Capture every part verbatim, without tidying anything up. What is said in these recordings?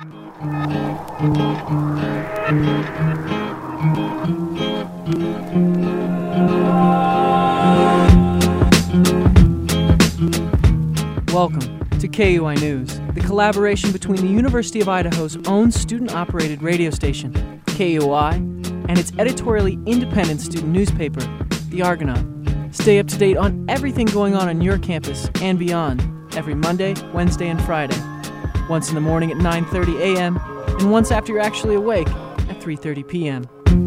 Welcome to K U I News, the collaboration between the University of Idaho's own student-operated radio station, K U I, and its editorially independent student newspaper, The Argonaut. Stay up to date on everything going on on your campus and beyond every Monday, Wednesday, and Friday. Once in the morning at nine thirty a.m. and once after you're actually awake at three thirty p.m.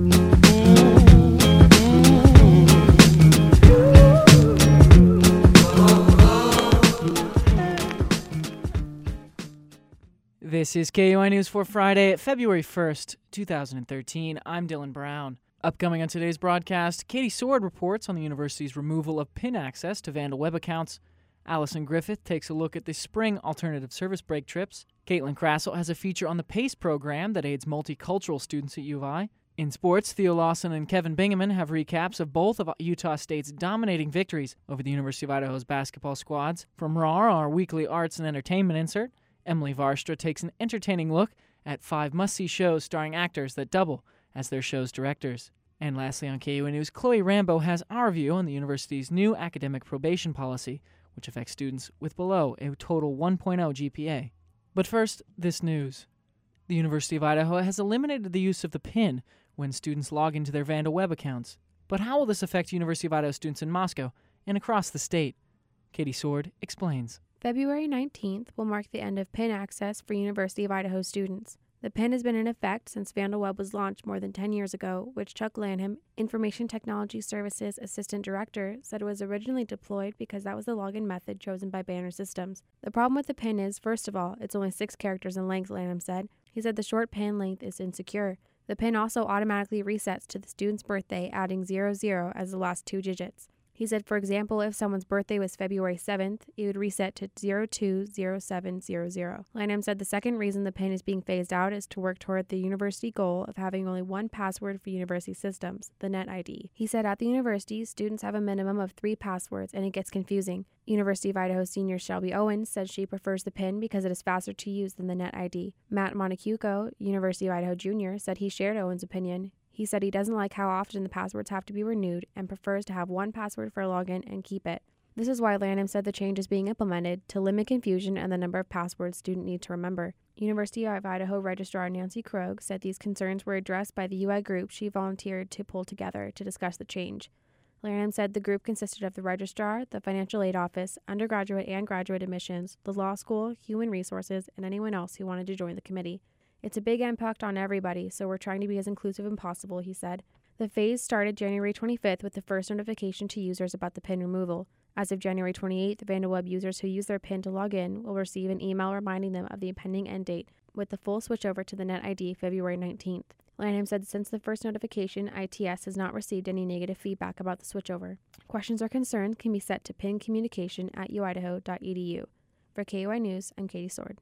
This is K U I News for Friday, February first, two thousand thirteen. I'm Dylan Brown. Upcoming on today's broadcast, Katie Sword reports on the university's removal of PIN access to Vandal web accounts. Allison Griffith takes a look at the spring alternative service break trips. Caitlin Krassel has a feature on the PACE program that aids multicultural students at U of I. In sports, Theo Lawson and Kevin Bingaman have recaps of both of Utah State's dominating victories over the University of Idaho's basketball squads. From R A R, our weekly arts and entertainment insert, Emily Varstra takes an entertaining look at five must-see shows starring actors that double as their show's directors. And lastly on K U I News, Chloe Rambo has our view on the university's new academic probation policy, which affects students with below a total one point oh G P A. But first, this news. The University of Idaho has eliminated the use of the PIN when students log into their Vandal web accounts. But how will this affect University of Idaho students in Moscow and across the state? Katie Sword explains. February nineteenth will mark the end of PIN access for University of Idaho students. The PIN has been in effect since VandalWeb was launched more than ten years ago, which Chuck Lanham, Information Technology Services Assistant Director, said was originally deployed because that was the login method chosen by Banner Systems. The problem with the PIN is, first of all, it's only six characters in length, Lanham said. He said the short PIN length is insecure. The PIN also automatically resets to the student's birthday, adding zero zero as the last two digits. He said, for example, if someone's birthday was February seventh, it would reset to zero two zero seven zero zero. Lanham said the second reason the PIN is being phased out is to work toward the university goal of having only one password for university systems, the Net I D. He said at the university, students have a minimum of three passwords, and it gets confusing. University of Idaho senior Shelby Owens said she prefers the PIN because it is faster to use than the Net I D. Matt Monacuco, University of Idaho Junior, said he shared Owens' opinion. He said he doesn't like how often the passwords have to be renewed and prefers to have one password for a login and keep it. This is why Lanham said the change is being implemented to limit confusion and the number of passwords students need to remember. University of Idaho Registrar Nancy Krogh said these concerns were addressed by the U I group she volunteered to pull together to discuss the change. Lanham said the group consisted of the registrar, the financial aid office, undergraduate and graduate admissions, the law school, human resources, and anyone else who wanted to join the committee. It's a big impact on everybody, so we're trying to be as inclusive as possible, he said. The phase started January twenty-fifth with the first notification to users about the PIN removal. As of January twenty-eighth, VandalWeb users who use their PIN to log in will receive an email reminding them of the impending end date, with the full switchover to the Net I D February nineteenth. Lanham said since the first notification, I T S has not received any negative feedback about the switchover. Questions or concerns can be sent to pincommunication at u idaho dot e d u. For K U I News, I'm Katie Sword.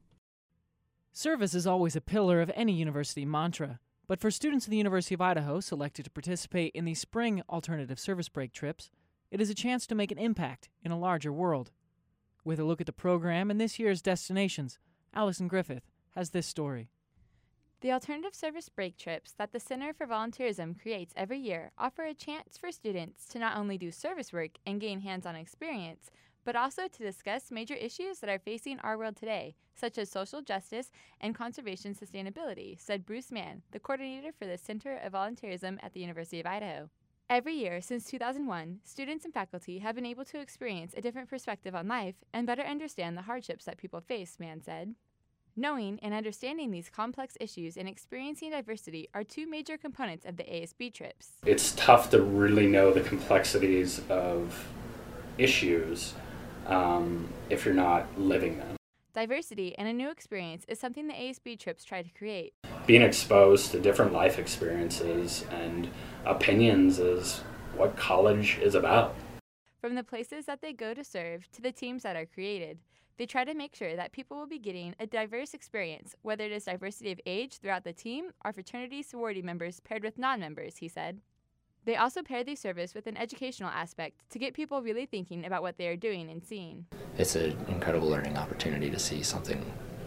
Service is always a pillar of any university mantra, but for students of the University of Idaho selected to participate in the spring alternative service break trips, it is a chance to make an impact in a larger world. With a look at the program and this year's destinations, Allison Griffith has this story. The alternative service break trips that the Center for Volunteerism creates every year offer a chance for students to not only do service work and gain hands-on experience, but also to discuss major issues that are facing our world today, such as social justice and conservation sustainability, said Bruce Mann, the coordinator for the Center of Volunteerism at the University of Idaho. Every year since two thousand one, students and faculty have been able to experience a different perspective on life and better understand the hardships that people face, Mann said. Knowing and understanding these complex issues and experiencing diversity are two major components of the A S B trips. It's tough to really know the complexities of issues um, if you're not living them. Diversity and a new experience is something the A S B trips try to create. Being exposed to different life experiences and opinions is what college is about. From the places that they go to serve to the teams that are created, they try to make sure that people will be getting a diverse experience, whether it is diversity of age throughout the team or fraternity sorority members paired with non-members, he said. They also pair the service with an educational aspect to get people really thinking about what they are doing and seeing. It's an incredible learning opportunity to see something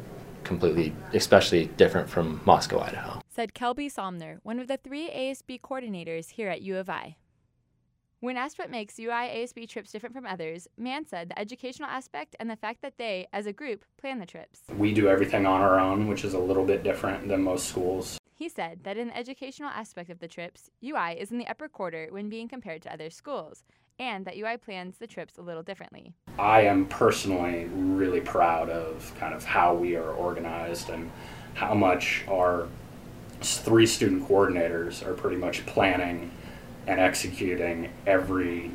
completely, especially different from Moscow, Idaho. Said Kelby Somner, one of the three A S B coordinators here at U of I. When asked what makes U I A S B trips different from others, Mann said the educational aspect and the fact that they, as a group, plan the trips. We do everything on our own, which is a little bit different than most schools. He said that in the educational aspect of the trips, U I is in the upper quarter when being compared to other schools, and that U I plans the trips a little differently. I am personally really proud of kind of how we are organized and how much our three student coordinators are pretty much planning and executing every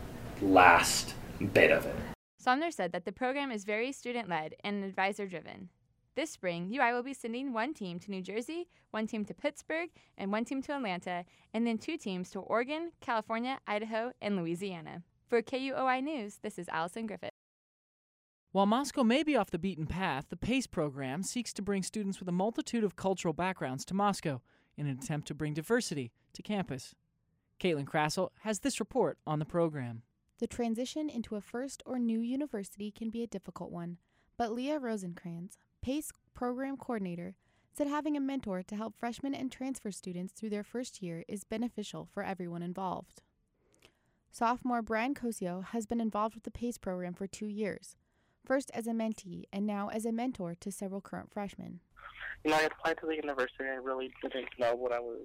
last bit of it. Somner said that the program is very student-led and advisor-driven. This spring, U I will be sending one team to New Jersey, one team to Pittsburgh, and one team to Atlanta, and then two teams to Oregon, California, Idaho, and Louisiana. For K U O I News, this is Allison Griffith. While Moscow may be off the beaten path, the PACE program seeks to bring students with a multitude of cultural backgrounds to Moscow in an attempt to bring diversity to campus. Caitlin Krassel has this report on the program. The transition into a first or new university can be a difficult one, but Leah Rosenkrantz, PACE program coordinator, said having a mentor to help freshmen and transfer students through their first year is beneficial for everyone involved. Sophomore Brian Cosio has been involved with the PACE program for two years, first as a mentee and now as a mentor to several current freshmen. You know, I applied to the university. I really didn't know what I was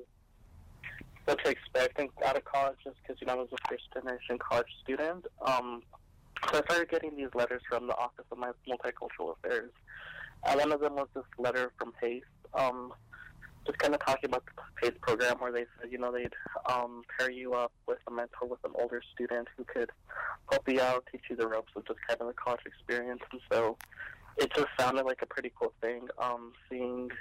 what to expect out of college, just because, you know, I was a first-generation college student. Um, so I started getting these letters from the Office of Multicultural Affairs. Uh, one of them was this letter from PACE, um, just kind of talking about the PACE program, where they said, you know, they'd um, pair you up with a mentor with an older student who could help you out, teach you the ropes of just kind of the college experience. And so it just sounded like a pretty cool thing, um, seeing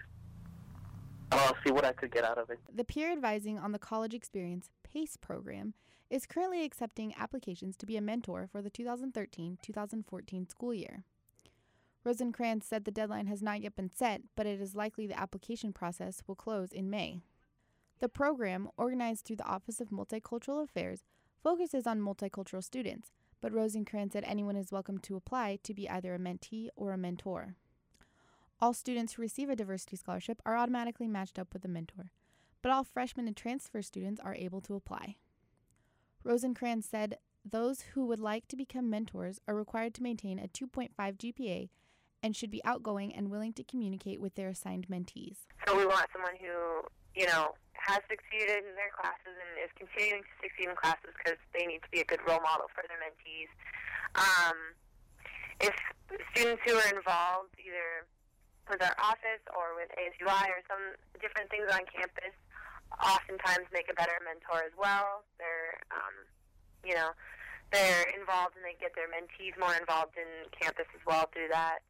Uh, see what I could get out of it. The Peer Advising on the College Experience PACE program is currently accepting applications to be a mentor for the two thousand thirteen two thousand fourteen school year. Rosenkrantz said the deadline has not yet been set, but it is likely the application process will close in May. The program, organized through the Office of Multicultural Affairs, focuses on multicultural students, but Rosenkrantz said anyone is welcome to apply to be either a mentee or a mentor. All students who receive a diversity scholarship are automatically matched up with a mentor, but all freshmen and transfer students are able to apply. Rosenkrantz said those who would like to become mentors are required to maintain a two point five G P A and should be outgoing and willing to communicate with their assigned mentees. So we want someone who, you know, has succeeded in their classes and is continuing to succeed in classes because they need to be a good role model for their mentees. Um, if students who are involved either with our office or with A S U I or some different things on campus oftentimes make a better mentor as well. They're, um, you know, they're involved and they get their mentees more involved in campus as well through that.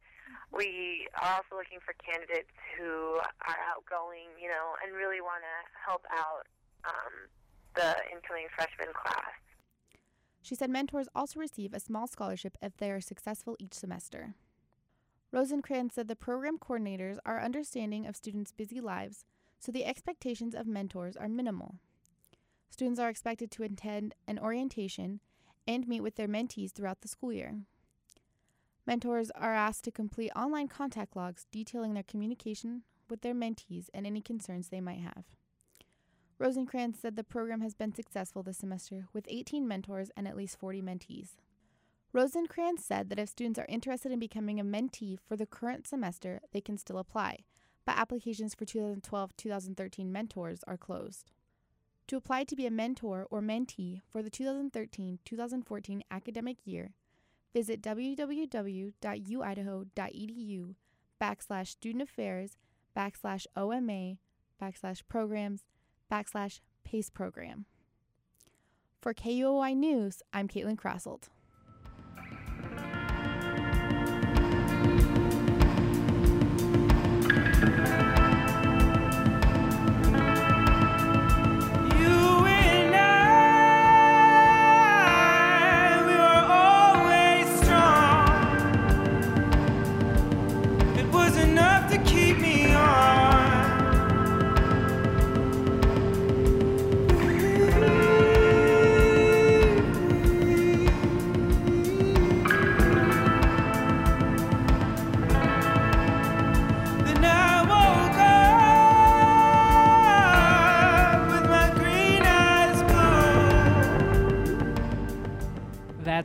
We are also looking for candidates who are outgoing, you know, and really want to help out um, the incoming freshman class. She said mentors also receive a small scholarship if they are successful each semester. Rosenkrantz said the program coordinators are understanding of students' busy lives, so the expectations of mentors are minimal. Students are expected to attend an orientation and meet with their mentees throughout the school year. Mentors are asked to complete online contact logs detailing their communication with their mentees and any concerns they might have. Rosenkrantz said the program has been successful this semester with eighteen mentors and at least forty mentees. Rosenkrantz said that if students are interested in becoming a mentee for the current semester, they can still apply, but applications for two thousand twelve two thousand thirteen mentors are closed. To apply to be a mentor or mentee for the two thousand thirteen two thousand fourteen academic year, visit www.uidaho.edu backslash student affairs backslash OMA backslash programs backslash PACE program. For K U O I News, I'm Caitlin Krassel.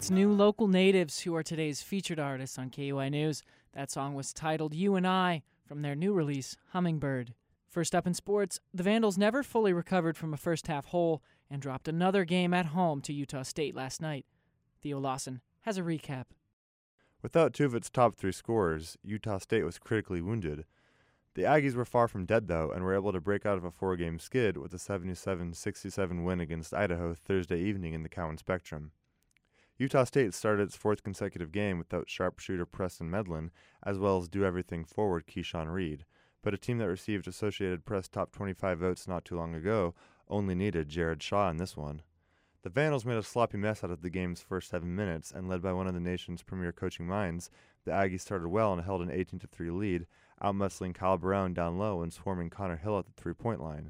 That's New Local Natives, who are today's featured artists on K U I News. That song was titled You and I from their new release, Hummingbird. First up in sports, the Vandals never fully recovered from a first-half hole and dropped another game at home to Utah State last night. Theo Lawson has a recap. Without two of its top three scorers, Utah State was critically wounded. The Aggies were far from dead, though, and were able to break out of a four-game skid with a seventy-seven sixty-seven win against Idaho Thursday evening in the Cowan Spectrum. Utah State started its fourth consecutive game without sharpshooter Preston Medlin, as well as do-everything forward Keyshawn Reed, but a team that received Associated Press top twenty-five votes not too long ago only needed Jared Shaw in this one. The Vandals made a sloppy mess out of the game's first seven minutes, and led by one of the nation's premier coaching minds, the Aggies started well and held an eighteen to three lead, outmuscling Kyle Brown down low and swarming Connor Hill at the three-point line.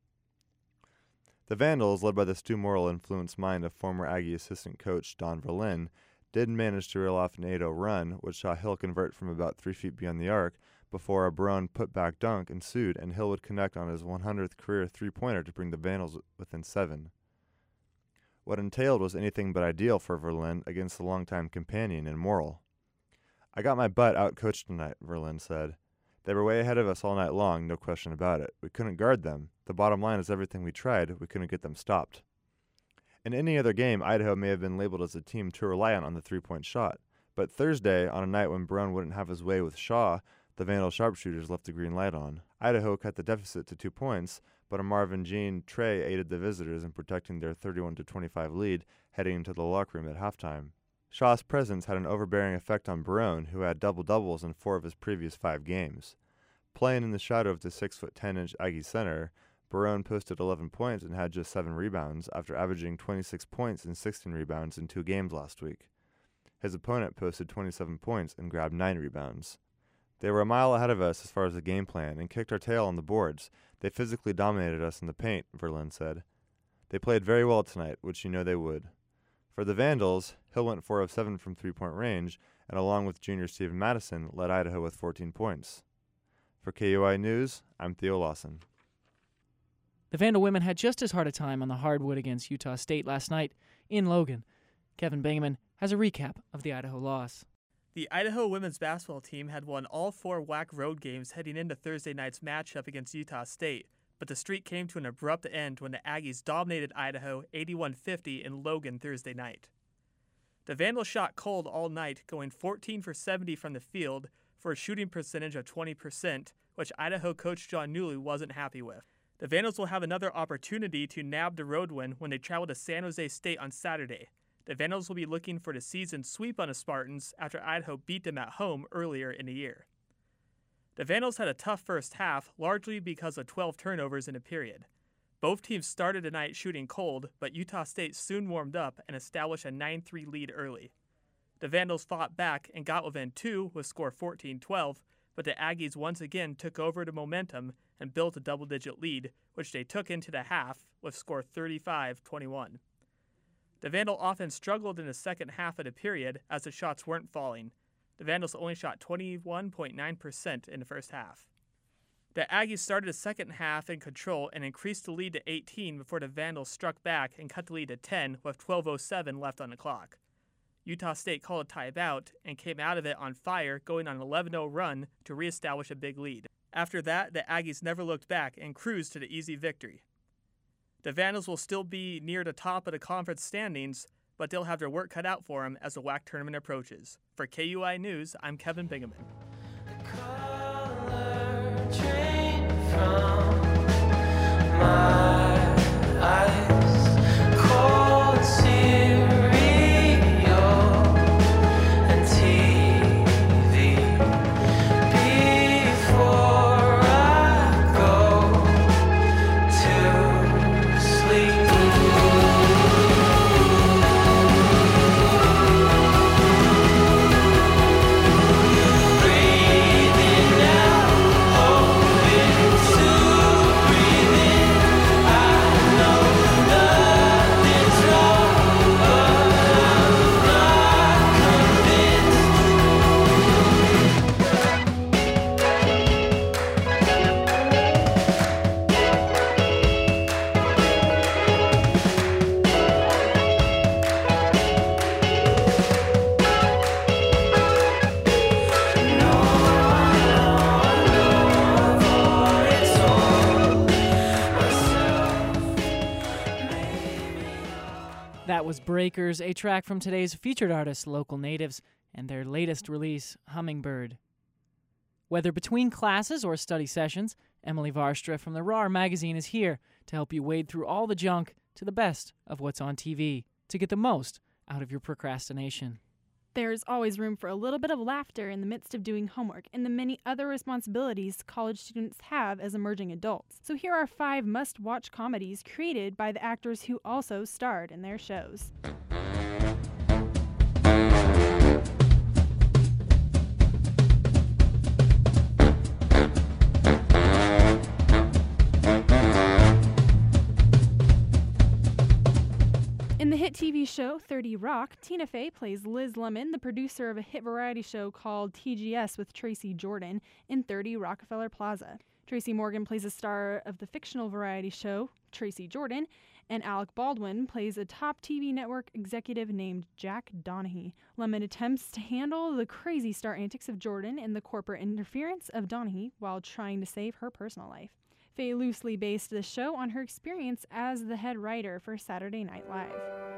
The Vandals, led by the Stu Morrill-influenced mind of former Aggie assistant coach Don Verlin, did manage to reel off an eight oh run, which saw Hill convert from about three feet beyond the arc, before a Brown put-back dunk ensued and Hill would connect on his one hundredth career three-pointer to bring the Vandals within seven. What entailed was anything but ideal for Verlin against a longtime companion in Morrill. "I got my butt out-coached tonight," Verlin said. "They were way ahead of us all night long, no question about it. We couldn't guard them. The bottom line is everything we tried, we couldn't get them stopped." In any other game, Idaho may have been labeled as a team too reliant on the three-point shot. But Thursday, on a night when Brown wouldn't have his way with Shaw, the Vandal sharpshooters left the green light on. Idaho cut the deficit to two points, but a Marvin Jean Trey aided the visitors in protecting their thirty-one to twenty-five lead heading into the locker room at halftime. Shaw's presence had an overbearing effect on Barone, who had double-doubles in four of his previous five games. Playing in the shadow of the six foot ten inch Aggie center, Barone posted eleven points and had just seven rebounds after averaging twenty-six points and sixteen rebounds in two games last week. His opponent posted twenty-seven points and grabbed nine rebounds. "They were a mile ahead of us as far as the game plan and kicked our tail on the boards. They physically dominated us in the paint," Verlin said. "They played very well tonight, which you know they would." For the Vandals, Hill went four of seven from three-point range, and along with junior Steven Madison, led Idaho with fourteen points. For K U I News, I'm Theo Lawson. The Vandal women had just as hard a time on the hardwood against Utah State last night in Logan. Kevin Bingaman has a recap of the Idaho loss. The Idaho women's basketball team had won all four W A C road games heading into Thursday night's matchup against Utah State, but the streak came to an abrupt end when the Aggies dominated Idaho eighty-one fifty in Logan Thursday night. The Vandals shot cold all night, going fourteen for seventy from the field for a shooting percentage of twenty percent, which Idaho coach John Newley wasn't happy with. The Vandals will have another opportunity to nab the road win when they travel to San Jose State on Saturday. The Vandals will be looking for the season sweep on the Spartans after Idaho beat them at home earlier in the year. The Vandals had a tough first half, largely because of twelve turnovers in a period. Both teams started the night shooting cold, but Utah State soon warmed up and established a nine three lead early. The Vandals fought back and got within two with score fourteen twelve, but the Aggies once again took over the momentum and built a double-digit lead, which they took into the half with score thirty-five twenty-one. The Vandal offense struggled in the second half of the period as the shots weren't falling. The Vandals only shot twenty-one point nine percent in the first half. The Aggies started the second half in control and increased the lead to eighteen before the Vandals struck back and cut the lead to ten with twelve oh seven left on the clock. Utah State called a timeout and came out of it on fire, going on an eleven oh run to reestablish a big lead. After that, the Aggies never looked back and cruised to the easy victory. The Vandals will still be near the top of the conference standings, but they'll have their work cut out for them as the W A C tournament approaches. For K U I News, I'm Kevin Bingaman. Breathe was Breakers, a track from today's featured artists, Local Natives, and their latest release, Hummingbird. Whether between classes or study sessions, Emily Varstra from the R A R magazine is here to help you wade through all the junk to the best of what's on T V to get the most out of your procrastination. There's always room for a little bit of laughter in the midst of doing homework and the many other responsibilities college students have as emerging adults. So here are five must-watch comedies created by the actors who also starred in their shows. In the hit T V show thirty Rock, Tina Fey plays Liz Lemon, the producer of a hit variety show called T G S with Tracy Jordan in thirty Rockefeller Plaza. Tracy Morgan plays a star of the fictional variety show Tracy Jordan, and Alec Baldwin plays a top T V network executive named Jack Donaghy. Lemon attempts to handle the crazy star antics of Jordan and the corporate interference of Donaghy while trying to save her personal life. Fey loosely based the show on her experience as the head writer for Saturday Night Live.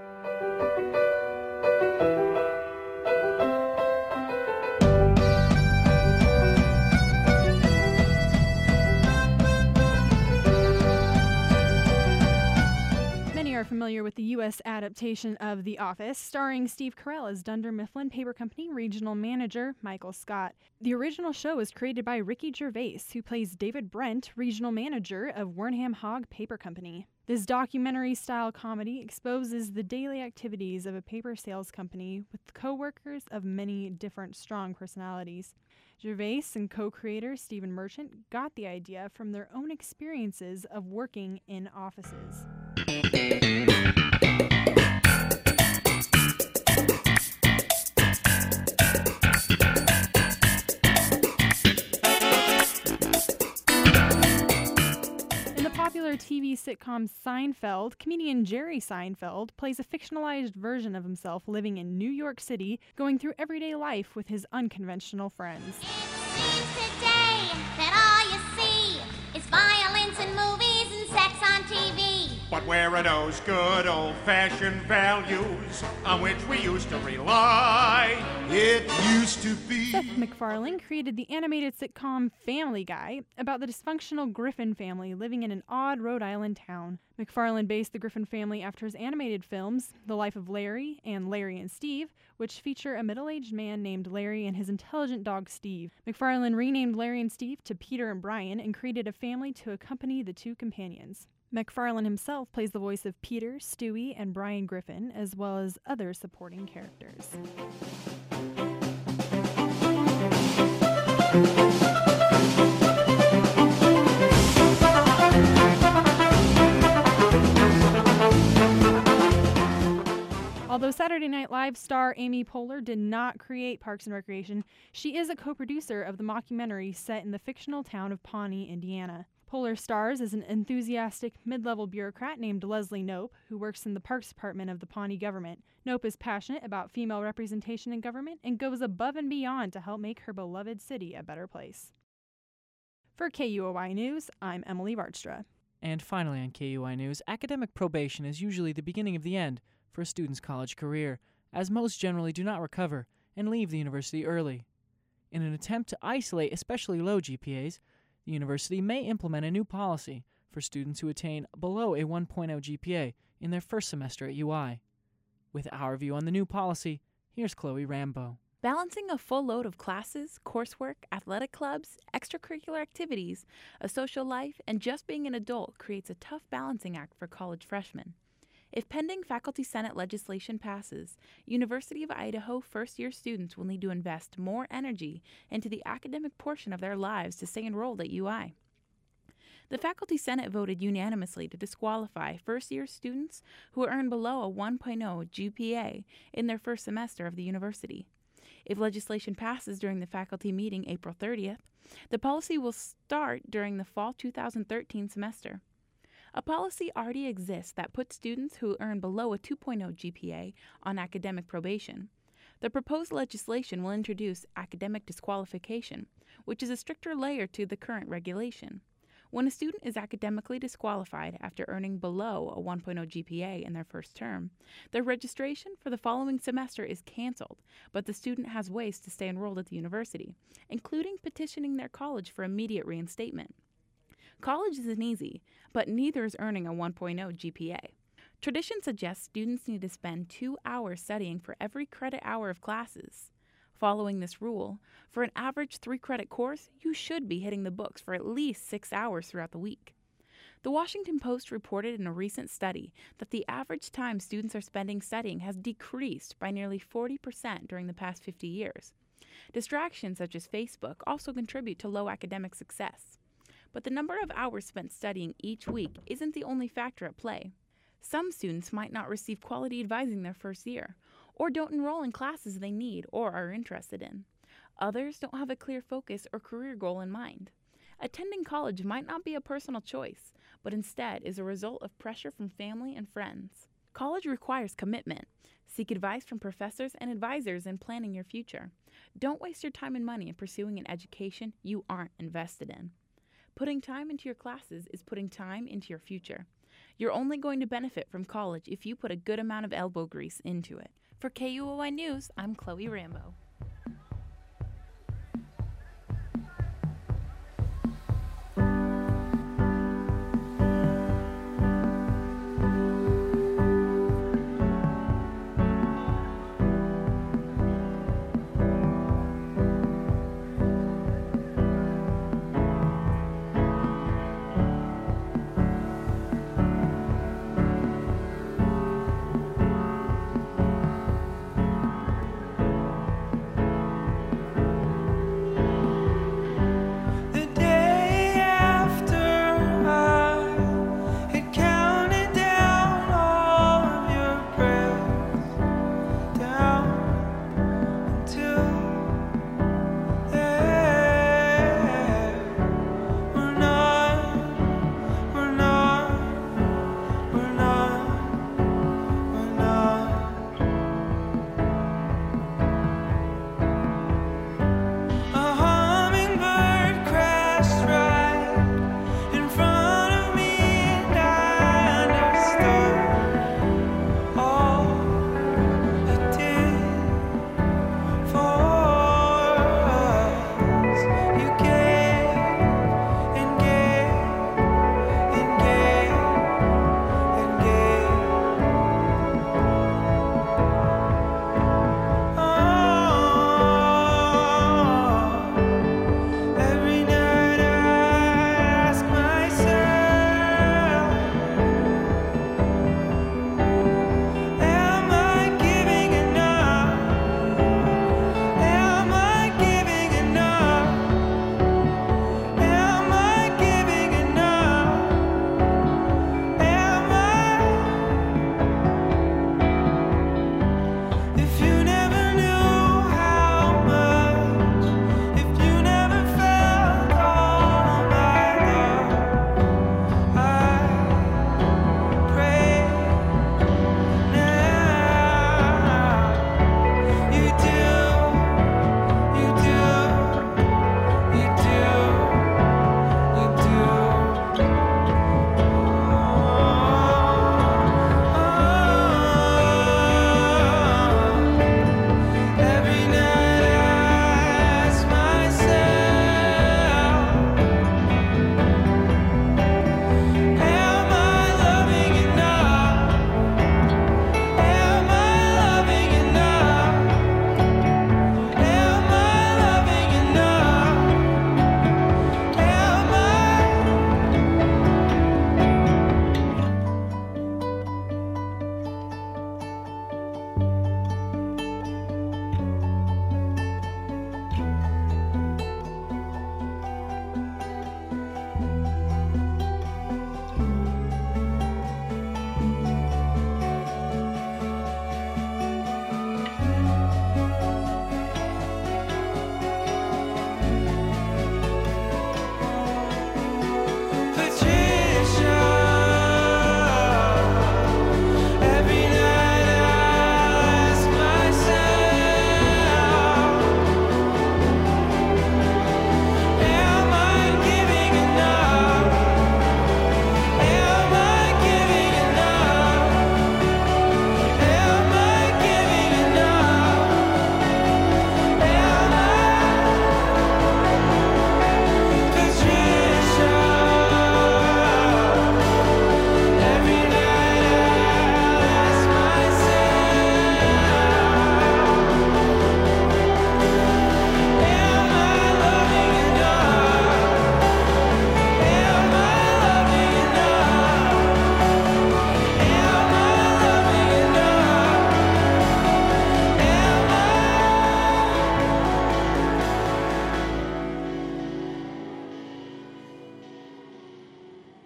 Many are familiar with the U S adaptation of The Office, starring Steve Carell as Dunder Mifflin Paper Company regional manager Michael Scott. The original show was created by Ricky Gervais, who plays David Brent, regional manager of Wernham Hogg Paper Company. This documentary-style comedy exposes the daily activities of a paper sales company with co-workers of many different strong personalities. Gervais and co-creator Stephen Merchant got the idea from their own experiences of working in offices. Popular T V sitcom Seinfeld, comedian Jerry Seinfeld plays a fictionalized version of himself living in New York City, going through everyday life with his unconventional friends. It seems today that all you see is violence and movies and sex on T V. But where are those good old-fashioned values on which we used to rely? It used to be... Seth MacFarlane created the animated sitcom Family Guy about the dysfunctional Griffin family living in an odd Rhode Island town. MacFarlane based the Griffin family after his animated films The Life of Larry and Larry and Steve, which feature a middle-aged man named Larry and his intelligent dog Steve. MacFarlane renamed Larry and Steve to Peter and Brian and created a family to accompany the two companions. MacFarlane himself plays the voice of Peter, Stewie, and Brian Griffin, as well as other supporting characters. Although Saturday Night Live star Amy Poehler did not create Parks and Recreation, she is a co-producer of the mockumentary set in the fictional town of Pawnee, Indiana. Poehler stars as an enthusiastic mid-level bureaucrat named Leslie Knope, who works in the Parks Department of the Pawnee government. Knope is passionate about female representation in government and goes above and beyond to help make her beloved city a better place. For K U O I News, I'm Emily Varstra. And finally on K U O I News, academic probation is usually the beginning of the end for a student's college career, as most generally do not recover and leave the university early. In an attempt to isolate especially low G P As, the university may implement a new policy for students who attain below a one point oh G P A in their first semester at U I. With our view on the new policy, here's Chloe Rambo. Balancing a full load of classes, coursework, athletic clubs, extracurricular activities, a social life, and just being an adult creates a tough balancing act for college freshmen. If pending Faculty Senate legislation passes, University of Idaho first-year students will need to invest more energy into the academic portion of their lives to stay enrolled at U I. The Faculty Senate voted unanimously to disqualify first-year students who earn below a one point oh G P A in their first semester of the university. If legislation passes during the faculty meeting April thirtieth, the policy will start during the fall two thousand thirteen semester. A policy already exists that puts students who earn below a two point oh G P A on academic probation. The proposed legislation will introduce academic disqualification, which is a stricter layer to the current regulation. When a student is academically disqualified after earning below a one point oh G P A in their first term, their registration for the following semester is canceled, but the student has ways to stay enrolled at the university, including petitioning their college for immediate reinstatement. College isn't easy, but neither is earning a one point oh G P A. Tradition suggests students need to spend two hours studying for every credit hour of classes. Following this rule, for an average three-credit course, you should be hitting the books for at least six hours throughout the week. The Washington Post reported in a recent study that the average time students are spending studying has decreased by nearly forty percent during the past fifty years. Distractions such as Facebook also contribute to low academic success. But the number of hours spent studying each week isn't the only factor at play. Some students might not receive quality advising their first year, or don't enroll in classes they need or are interested in. Others don't have a clear focus or career goal in mind. Attending college might not be a personal choice, but instead is a result of pressure from family and friends. College requires commitment. Seek advice from professors and advisors in planning your future. Don't waste your time and money in pursuing an education you aren't invested in. Putting time into your classes is putting time into your future. You're only going to benefit from college if you put a good amount of elbow grease into it. For K U O I News, I'm Chloe Rambo.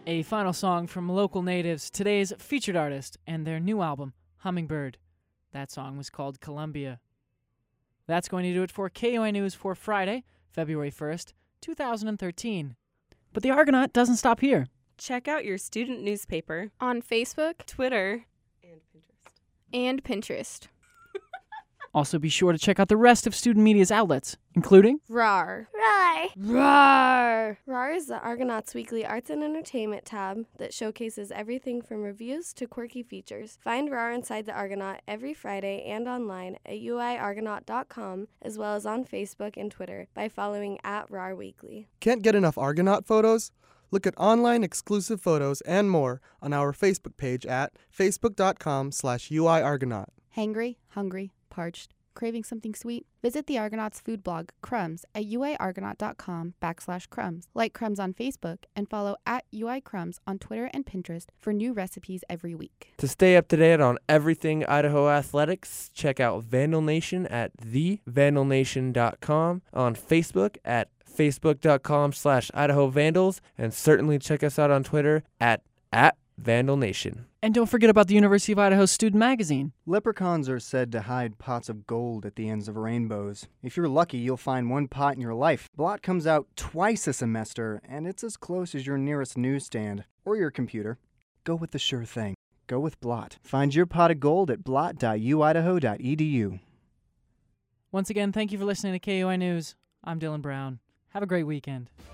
A final song from local natives, today's featured artist, and their new album, Hummingbird. That song was called Columbia. That's going to do it for K U I News for Friday, February first, two thousand thirteen. But the Argonaut doesn't stop here. Check out your student newspaper on Facebook, Twitter, and Pinterest. And Pinterest. Also, be sure to check out the rest of Student Media's outlets, including R A R. R A R A R. R A R is the Argonaut's weekly arts and entertainment tab that showcases everything from reviews to quirky features. Find R A R inside the Argonaut every Friday and online at u i argonaut dot com, as well as on Facebook and Twitter by following at R A R Weekly. Can't get enough Argonaut photos? Look at online exclusive photos and more on our Facebook page at facebook dot com slash u i argonaut. Hangry, hungry, parched, craving something sweet? Visit the Argonauts food blog, Crumbs, at u i argonaut dot com backslash crumbs. Like Crumbs on Facebook and follow at uicrumbs on Twitter and Pinterest for new recipes every week. To stay up to date on everything Idaho athletics, check out Vandal Nation at the vandal nation dot com, on Facebook at facebook dot com slash Idaho Vandals, and certainly check us out on Twitter at at Vandal Nation. And don't forget about the University of Idaho Student Magazine. Leprechauns are said to hide pots of gold at the ends of rainbows. If you're lucky, you'll find one pot in your life. Blot comes out twice a semester, and it's as close as your nearest newsstand or your computer. Go with the sure thing. Go with Blot. Find your pot of gold at blot dot u idaho dot e d u. Once again, thank you for listening to K U I News. I'm Dylan Brown. Have a great weekend.